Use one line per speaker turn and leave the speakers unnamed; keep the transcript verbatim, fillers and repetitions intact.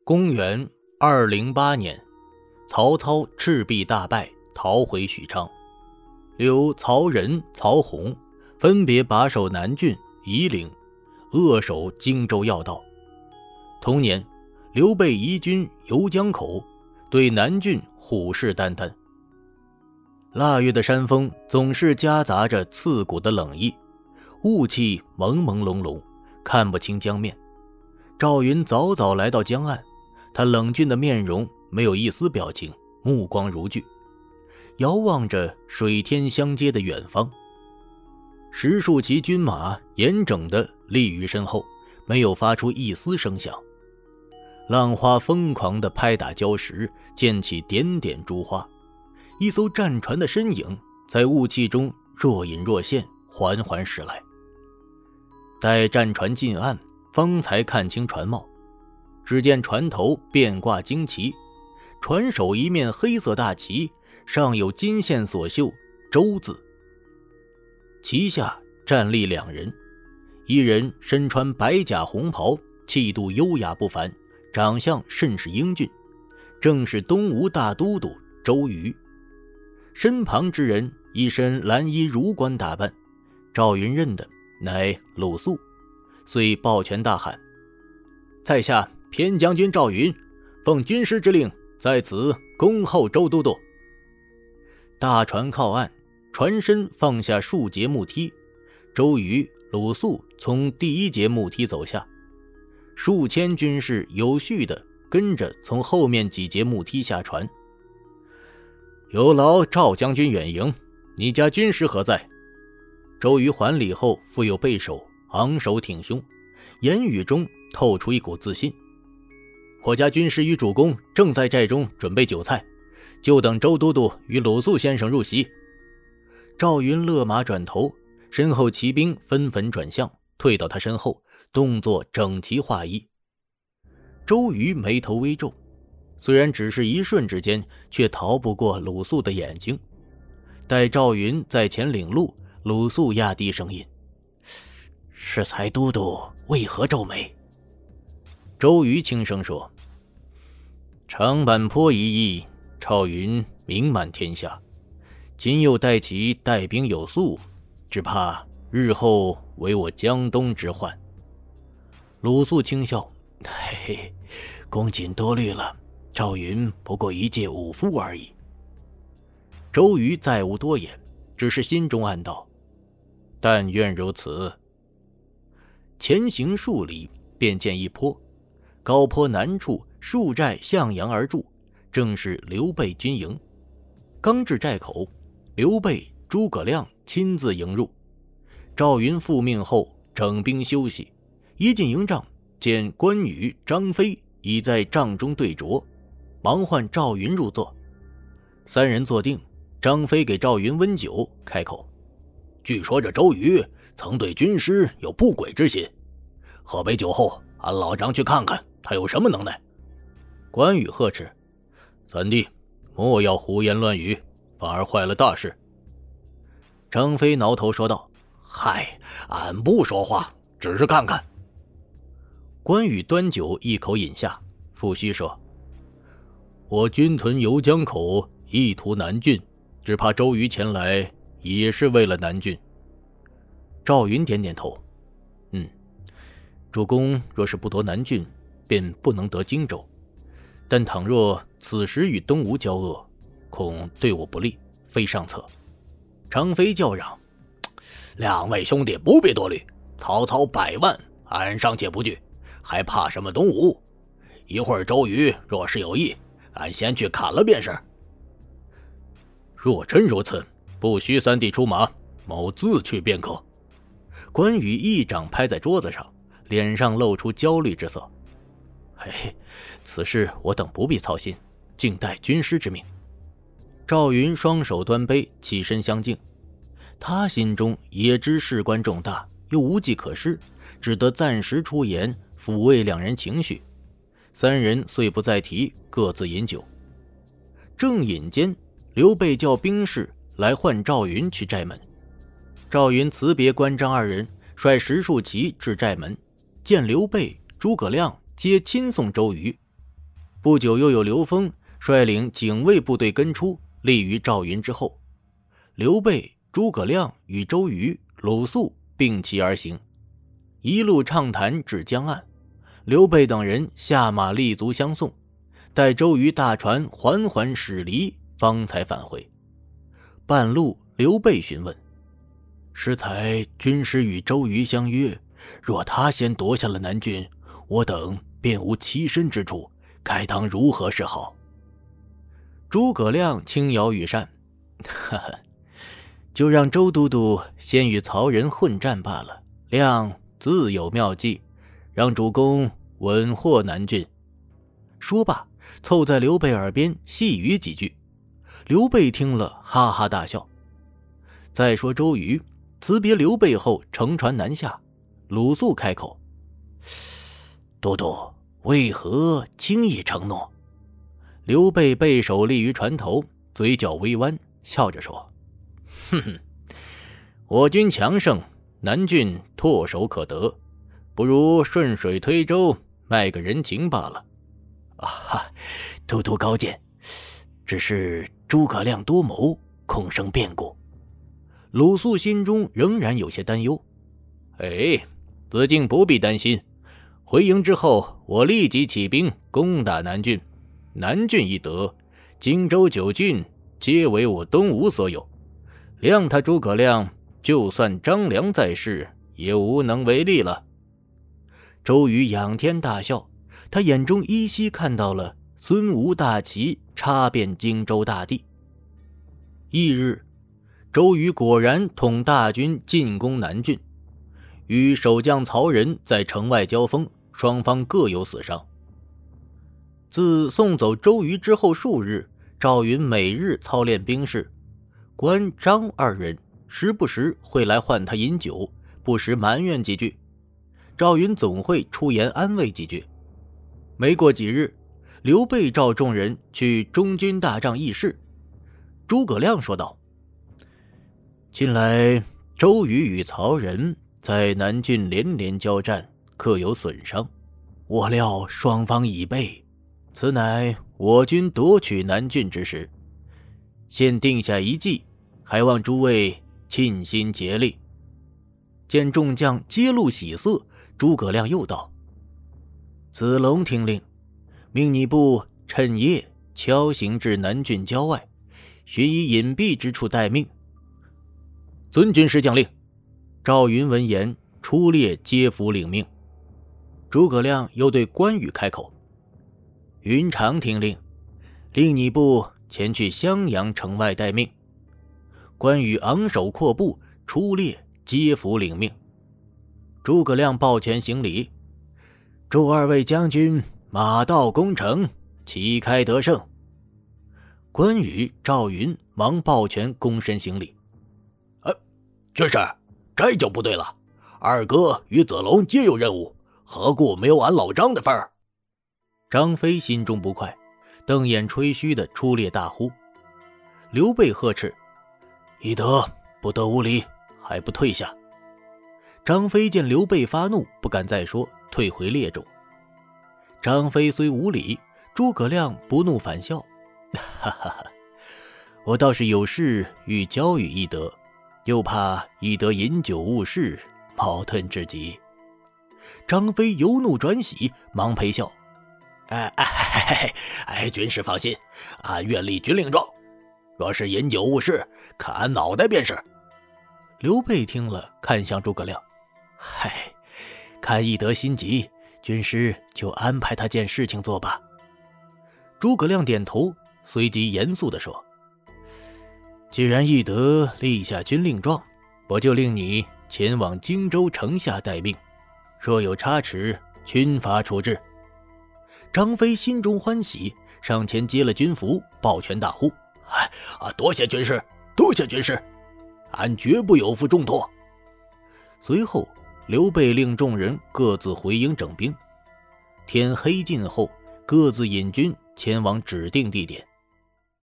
公元二零八年，曹操赤壁大败，逃回许昌，留曹仁、曹洪分别把守南郡、夷陵，扼守荆州要道。同年，刘备移军游江口，对南郡虎视眈眈。腊月的山风总是夹杂着刺骨的冷意，雾气朦朦胧胧，看不清江面。赵云早早来到江岸，他冷峻的面容没有一丝表情，目光如炬，遥望着水天相接的远方。十数骑军马严整地立于身后，没有发出一丝声响。浪花疯狂地拍打礁石，溅起点点珠花。一艘战船的身影在雾气中若隐若现，缓缓驶来。待战船近岸，方才看清船貌。只见船头遍挂旌旗，船首一面黑色大旗，上有金线所绣周字。旗下站立两人，一人身穿白甲红袍，气度优雅不凡，长相甚是英俊，正是东吴大都督周瑜。身旁之人一身蓝衣儒官打扮，赵云认的乃鲁肃，遂抱拳大喊：在下偏将军赵云，奉军师之令，在此恭候周都督。大船靠岸，船身放下数节木梯，周瑜、鲁肃从第一节木梯走下，数千军士有序地跟着从后面几节木梯下船。有劳赵将军远迎，你家军师何在？周瑜还礼后复有背手，昂首挺胸，言语中透出一股自信。我家军师与主公正在寨中准备酒菜，就等周都督与鲁肃先生入席。赵云勒马转头，身后骑兵纷纷转向，退到他身后，动作整齐划一。周瑜眉头微皱，虽然只是一瞬之间，却逃不过鲁肃的眼睛。待赵云在前领路，鲁肃压低声音：适才都督为何皱眉？周瑜轻声说：长坂坡一役，赵云名满天下，今又待其带兵有素，只怕日后为我江东之患。鲁肃轻笑：嘿嘿，公瑾多虑了，赵云不过一介武夫而已。周瑜再无多言，只是心中暗道：但愿如此。前行数里，便见一坡，高坡南处数寨向阳而筑，正是刘备军营。刚至寨口，刘备、诸葛亮亲自迎入。赵云复命后，整兵休息，一进营帐，见关羽、张飞已在帐中对酌，忙唤赵云入座。三人坐定，张飞给赵云温酒，开口：据说这周瑜曾对军师有不轨之心，喝杯酒后，俺老张去看看他有什么能耐。关羽呵斥：三弟，莫要胡言乱语，反而坏了大事。张飞挠头说道：嗨，俺不说话，只是看看。关羽端酒一口饮下，抚须说：我军屯游江口，意图南郡，只怕周瑜前来也是为了南郡。赵云点点头：嗯，主公若是不夺南郡，便不能得荆州，但倘若此时与东吴交恶，恐对我不利，非上策。张飞叫嚷：两位兄弟不必多虑，曹操百万，俺尚且不惧，还怕什么东吴？一会儿周瑜若是有意，俺先去砍了便是。若真如此，不需三弟出马，某自去便可。关羽一掌拍在桌子上，脸上露出焦虑之色。嘿，此事我等不必操心，静待军师之命。赵云双手端杯，起身相敬。他心中也知事关重大，又无计可施，只得暂时出言抚慰两人情绪。三人遂不再提，各自饮酒。正饮间，刘备叫兵士来唤赵云去寨门。赵云辞别关张二人，率十数骑至寨门，见刘备、诸葛亮皆亲送周瑜， 不久又有刘封率领警卫部队跟出，立于赵云之后。刘备、诸葛亮与周瑜、鲁肃并骑而行，一路畅谈至江岸。刘备等人下马立足相送，待周瑜大船缓缓驶离，方才返回。半路，刘备询问：适才军师与周瑜相约，若他先夺下了南郡，我等便无栖身之处，该当如何是好？诸葛亮轻摇羽扇：哈哈，就让周都督先与曹仁混战罢了，亮自有妙计，让主公稳获南郡。说罢，凑在刘备耳边细语几句。刘备听了哈哈大笑。再说周瑜辞别刘备后乘船南下，鲁肃开口：都督为何轻易承诺？刘备背手立于船头，嘴角微弯，笑着说：哼哼，我军强盛，南郡唾手可得，不如顺水推舟，卖个人情罢了。啊哈，都督高见，只是诸葛亮多谋，恐生变故。鲁肃心中仍然有些担忧。哎，子敬不必担心，回营之后，我立即起兵攻打南郡。南郡一得，荆州九郡皆为我东吴所有。谅他诸葛亮，就算张良在世，也无能为力了。周瑜仰天大笑，他眼中依稀看到了孙吴大旗插遍荆州大地。翌日，周瑜果然统大军进攻南郡，与守将曹仁在城外交锋，双方各有死伤。自送走周瑜之后数日，赵云每日操练兵士，关张二人时不时会来唤他饮酒，不时埋怨几句，赵云总会出言安慰几句。没过几日，刘备召众人去中军大帐议事。诸葛亮说道：近来周瑜与曹仁在南郡连连交战，各有损伤，我料双方已备，此乃我军夺取南郡之时，现定下一计，还望诸位尽心竭力。见众将皆露喜色，诸葛亮又道：子龙听令，命你部趁夜敲行至南郡郊外，寻以隐蔽之处待命。遵军师将令。赵云闻言出列接服领命。诸葛亮又对关羽开口：云长听令，令你部前去襄阳城外待命。关羽昂首阔步出列接服领命。诸葛亮抱拳行礼：祝二位将军马到功成，旗开得胜。关羽、赵云忙抱拳躬身行礼：呃，军师，这就不对了，二哥与子龙皆有任务，何故没有俺老张的份儿？张飞心中不快，瞪眼吹嘘的出列大呼。刘备呵斥：翼德，不得无礼，还不退下！张飞见刘备发怒，不敢再说，退回列中。张飞虽无礼，诸葛亮不怒反笑：哈哈哈，我倒是有事欲交与翼德，又怕翼德饮酒误事，矛盾至极。张飞由怒转喜，忙陪笑：哎哎哎哎，军师放心，俺愿立军令状，若是饮酒误事，砍俺脑袋便是。刘备听了，看向诸葛亮：嗨，看翼德心急，军师就安排他件事情做吧。诸葛亮点头，随即严肃地说：既然翼德立下军令状，我就令你前往荆州城下待命，若有差池，军法处置。张飞心中欢喜，上前接了军服，抱拳大呼：哎啊，多谢军师，多谢军师，俺绝不有负重托。随后刘备令众人各自回营整兵，天黑尽后，各自引军前往指定地点。